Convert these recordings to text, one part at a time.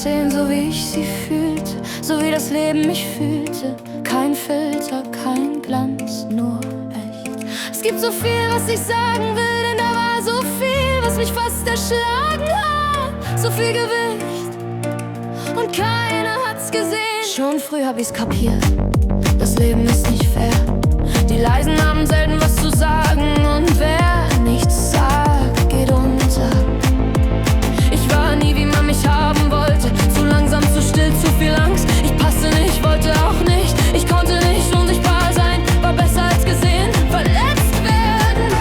erzählen, so wie ich sie fühlte, so wie das Leben mich fühlte. Kein Filter, kein Glanz, nur echt. Es gibt so viel, was ich sagen will, denn da war so viel, was mich fast erschlagen hat. So viel Gewicht und keiner hat's gesehen. Schon früh hab ich's kapiert, das Leben ist nicht fair. Die Leisen haben selten was zu sagen und wer nichts sagt, geht unter. Ich war nie, wie man mich haben wollte, zu langsam, zu still, zu viel Angst. Ich passte nicht, wollte auch nicht, ich konnte nicht unsichtbar sein, war besser als gesehen, verletzt werden.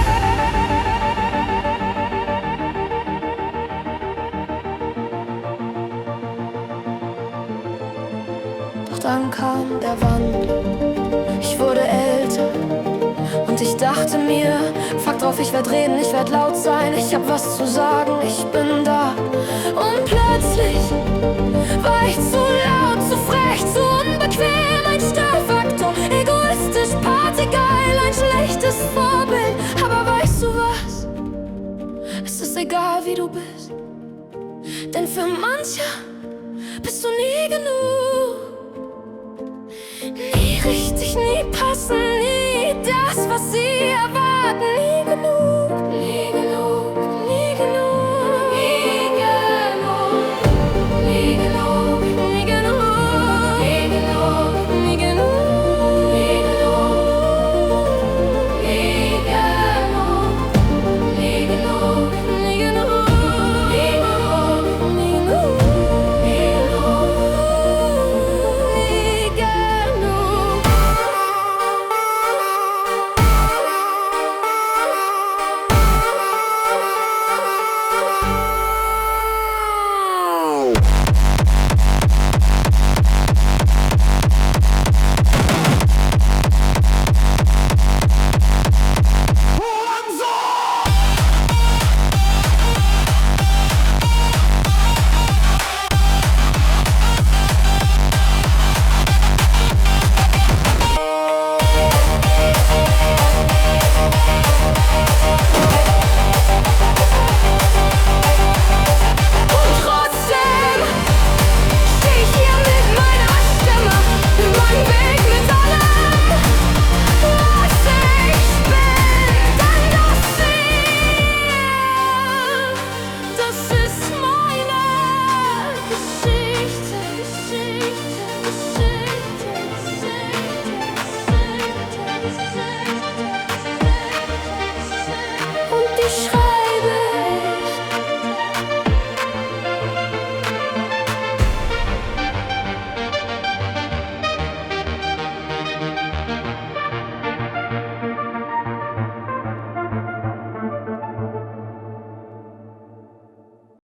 Doch dann kam der Wandel, ich wurde älter und ich dachte mir, fuck drauf, ich werd reden, ich werd laut sein, ich hab was zu sagen, ich bin da. Und plötzlich war ich zu laut, zu frech, zu unbequem, ein Störfaktor, egoistisch, partygeil, ein schlechtes Vorbild. Aber weißt du was? Es ist egal, wie du bist, denn für manche bist du nie genug. Nie richtig, nie passen, nie das, was sie erwarten.